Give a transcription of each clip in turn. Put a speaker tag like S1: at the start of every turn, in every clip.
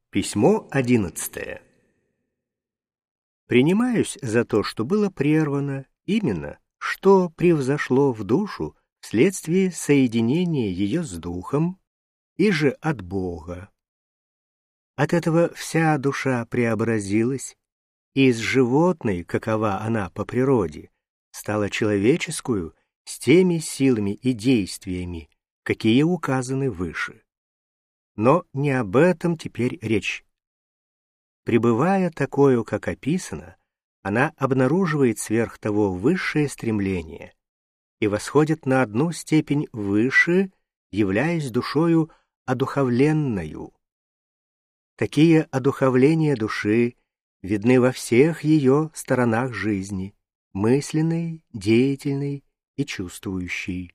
S1: Письмо 11. Принимаюсь за то, что было прервано, именно, что превзошло в душу вследствие соединения ее с Духом, и же от Бога. От этого вся душа преобразилась, и из животной, какова она по природе, стала человеческую с теми силами и действиями, какие указаны выше. Но не об этом теперь речь. Пребывая такою, как описано, она обнаруживает сверх того высшее стремление и восходит на одну степень выше, являясь душою одуховленною. Такие одуховления души видны во всех ее сторонах жизни, мысленной, деятельной и чувствующей.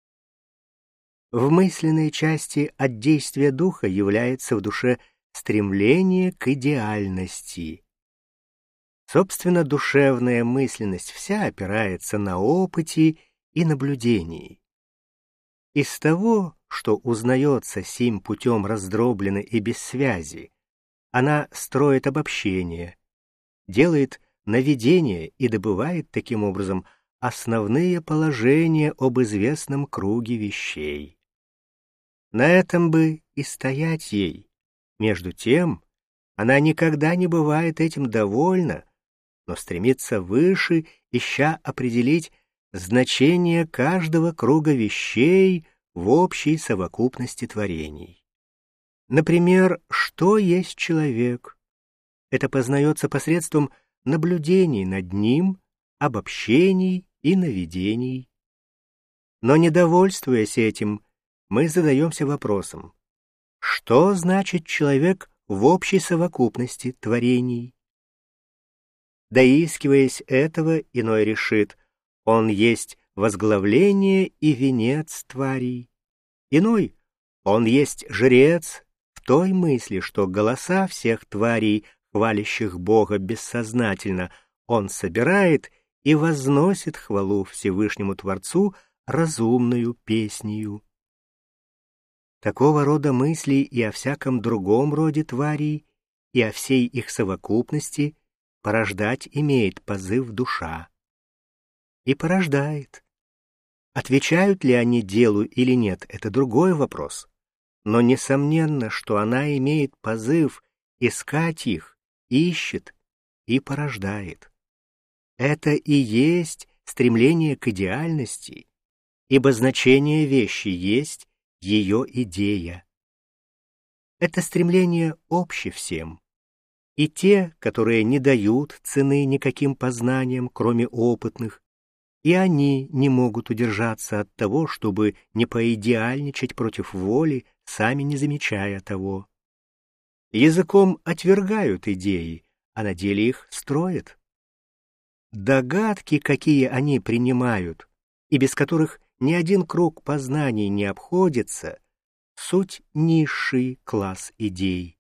S1: В мысленной части от действия духа является в душе стремление к идеальности. Собственно, душевная мысленность вся опирается на опыте и наблюдении. Из того, что узнается сим путем раздробленно и без связи, она строит обобщение, делает наведение и добывает таким образом основные положения об известном круге вещей. На этом бы и стоять ей. Между тем, она никогда не бывает этим довольна, но стремится выше, ища определить значение каждого круга вещей в общей совокупности творений. Например, что есть человек? Это познается посредством наблюдений над ним, обобщений и наведений. Но, недовольствуясь этим, мы задаемся вопросом: что значит человек в общей совокупности творений? Доискиваясь этого, иной решит: он есть возглавление и венец тварей. Иной: он есть жрец, в той мысли, что голоса всех тварей, хвалящих Бога бессознательно, он собирает и возносит хвалу Всевышнему Творцу разумную песнею. Такого рода мысли и о всяком другом роде тварей, и о всей их совокупности порождать имеет позыв душа. И порождает. Отвечают ли они делу или нет, это другой вопрос. Но несомненно, что она имеет позыв искать их, ищет и порождает. Это и есть стремление к идеальности, ибо значение вещи есть ее идея. Это стремление обще всем. И те, которые не дают цены никаким познаниям, кроме опытных, и они не могут удержаться от того, чтобы не поидеальничать против воли, сами не замечая того. Языком отвергают идеи, а на деле их строят. Догадки, какие они принимают, и без которых ни один круг познаний не обходится, суть низший класс идей.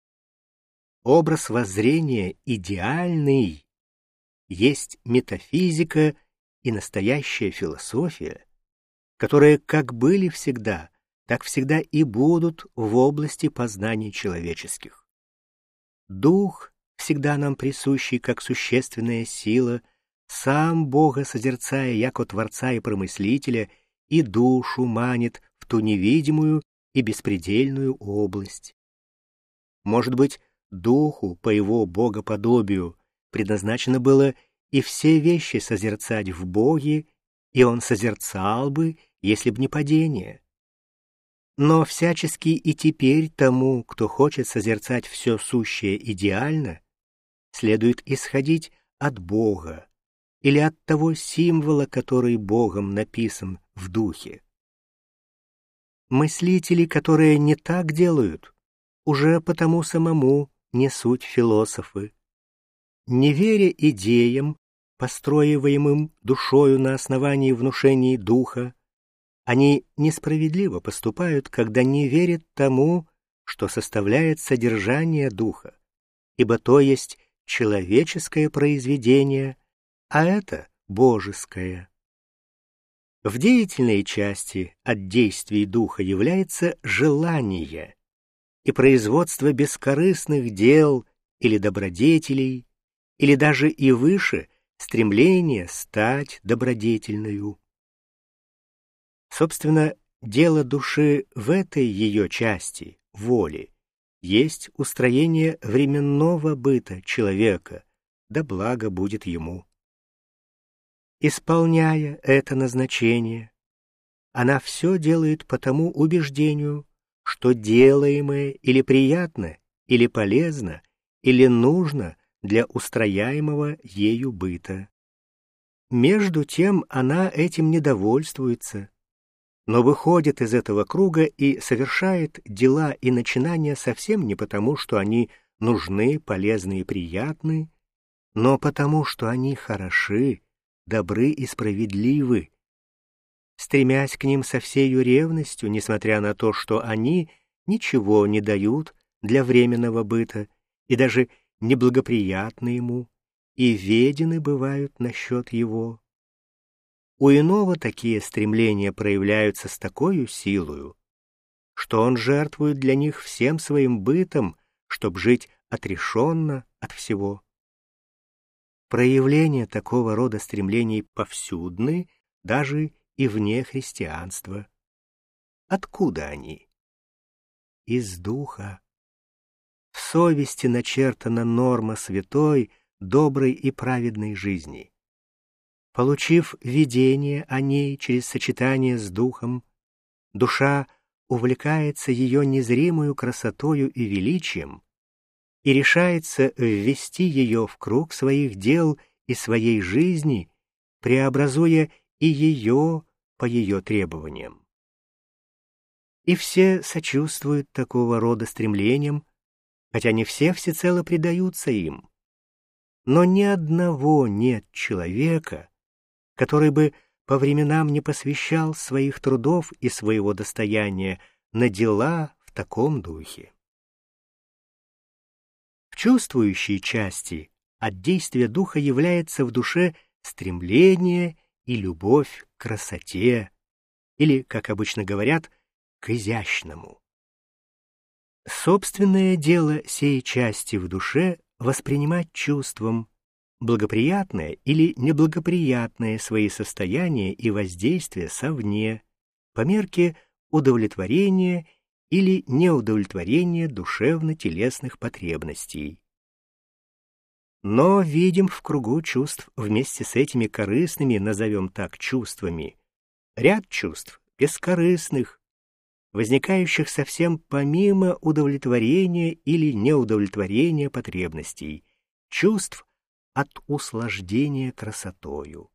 S1: Образ воззрения идеальный есть метафизика и настоящая философия, которые как были всегда, так всегда и будут в области познаний человеческих. Дух, всегда нам присущий как существенная сила, сам Бога созерцая яко Творца и Промыслителя, и душу манит в ту невидимую и беспредельную область. Может быть, Духу по его богоподобию предназначено было и все вещи созерцать в Боге, и он созерцал бы, если б не падение. Но всячески и теперь тому, кто хочет созерцать все сущее идеально, следует исходить от Бога или от того символа, который Богом написан в Духе. Мыслители, которые не так делают, уже потому самому не суть философы. Не веря идеям, построиваемым душою на основании внушений Духа, они несправедливо поступают, когда не верят тому, что составляет содержание Духа, ибо то есть человеческое произведение, а это божеское. В деятельной части от действий Духа является желание, и производство бескорыстных дел или добродетелей, или даже и выше стремление стать добродетельною. Собственно, дело души в этой ее части, воли, есть устроение временного быта человека, да благо будет ему. Исполняя это назначение, она все делает по тому убеждению, что делаемое или приятно, или полезно, или нужно для устрояемого ею быта. Между тем она этим не довольствуется, но выходит из этого круга и совершает дела и начинания совсем не потому, что они нужны, полезны и приятны, но потому, что они хороши, добры и справедливы, стремясь к ним со всею ревностью, несмотря на то, что они ничего не дают для временного быта и даже неблагоприятны ему, и ведены бывают насчет его. У иного такие стремления проявляются с такой силою, что он жертвует для них всем своим бытом, чтобы жить отрешенно от всего. Проявления такого рода стремлений повсюдны, даже и вне христианства. Откуда они? Из духа. В совести начертана норма святой, доброй и праведной жизни. Получив видение о ней через сочетание с духом, душа увлекается ее незримою красотою и величием и решается ввести ее в круг своих дел и своей жизни, преобразуя и ее по ее требованиям. И все сочувствуют такого рода стремлениям, хотя не все всецело предаются им. Но ни одного нет человека, который бы по временам не посвящал своих трудов и своего достояния на дела в таком духе. В чувствующей части от действия духа является в душе стремление и любовь к красоте, или, как обычно говорят, к изящному. Собственное дело сей части в душе воспринимать чувством, благоприятное или неблагоприятное свои состояния и воздействия совне, по мерке удовлетворения или неудовлетворения душевно-телесных потребностей. Но видим в кругу чувств вместе с этими корыстными, назовем так, чувствами, ряд чувств бескорыстных, возникающих совсем помимо удовлетворения или неудовлетворения потребностей, чувств от услаждения красотою.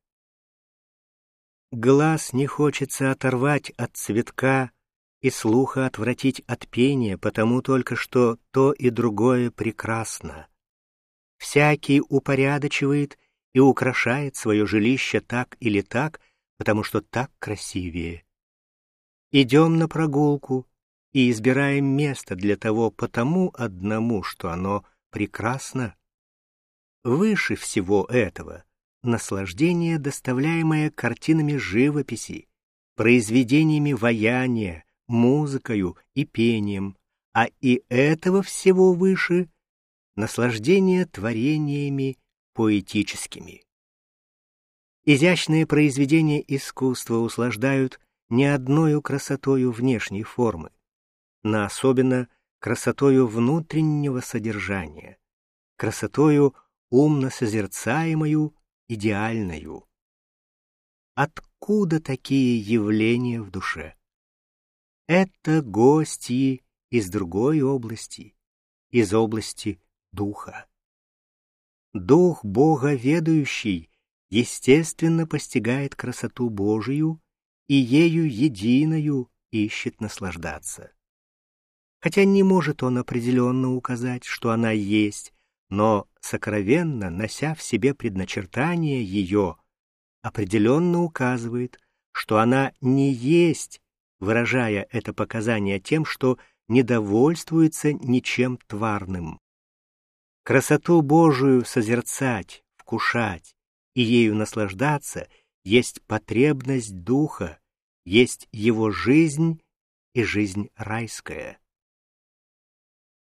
S1: Глаз не хочется оторвать от цветка и слуха отвратить от пения, потому только что то и другое прекрасно. Всякий упорядочивает и украшает свое жилище так или так, потому что так красивее. Идем на прогулку и избираем место для того потому одному, что оно прекрасно. Выше всего этого наслаждение, доставляемое картинами живописи, произведениями ваяния, музыкою и пением, а и этого всего выше наслаждение творениями поэтическими. Изящные произведения искусства услаждают не одною красотою внешней формы, но особенно красотою внутреннего содержания, красотою умно созерцаемою, идеальною. Откуда такие явления в душе? Это гости из другой области, из области духа. Дух Бога ведающий естественно постигает красоту Божию и ею единою ищет наслаждаться. Хотя не может он определенно указать, что она есть, но сокровенно, нося в себе предначертание ее, определенно указывает, что она не есть, выражая это показание тем, что не довольствуется ничем тварным. Красоту Божию созерцать, вкушать и ею наслаждаться есть потребность духа, есть его жизнь и жизнь райская.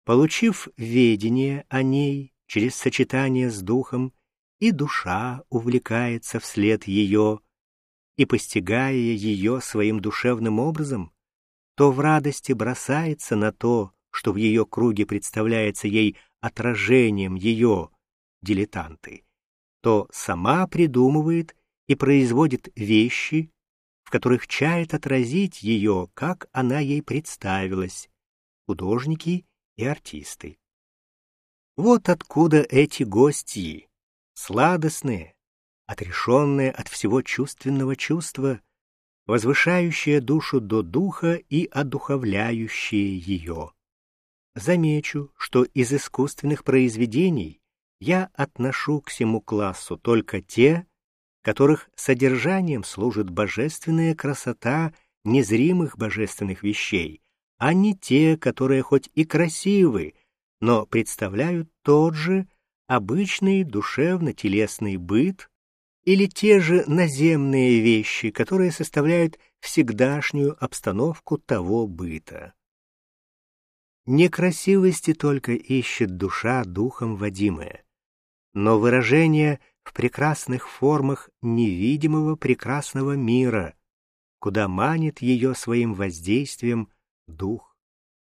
S1: Получив ведение о ней через сочетание с духом, и душа увлекается вслед ее, и, постигая ее своим душевным образом, то в радости бросается на то, что в ее круге представляется ей отражением ее, дилетанты, то сама придумывает и производит вещи, в которых чает отразить ее, как она ей представилась, художники и артисты. Вот откуда эти гостьи, сладостные, отрешенные от всего чувственного чувства, возвышающие душу до духа и одуховляющие ее. Замечу, что из искусственных произведений я отношу к сему классу только те, которых содержанием служит божественная красота незримых божественных вещей, а не те, которые хоть и красивы, но представляют тот же обычный душевно-телесный быт или те же наземные вещи, которые составляют всегдашнюю обстановку того быта. Некрасивости только ищет душа духом водимая, но выражение в прекрасных формах невидимого прекрасного мира, куда манит ее своим воздействием дух.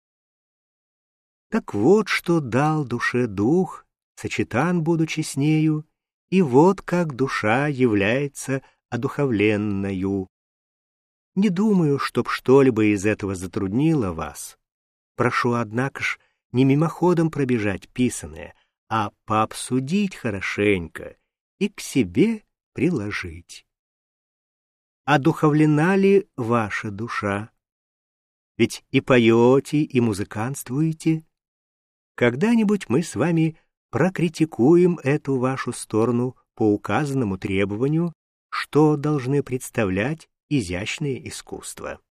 S1: Так вот, что дал душе дух, сочетан будучи с нею, и вот как душа является одуховленною. Не думаю, чтоб что-либо из этого затруднило вас. Прошу, однако ж, не мимоходом пробежать писаное, а пообсудить хорошенько и к себе приложить. Одуховлена ли ваша душа? Ведь и поете, и музыкантствуете. Когда-нибудь мы с вами прокритикуем эту вашу сторону по указанному требованию, что должны представлять изящные искусства.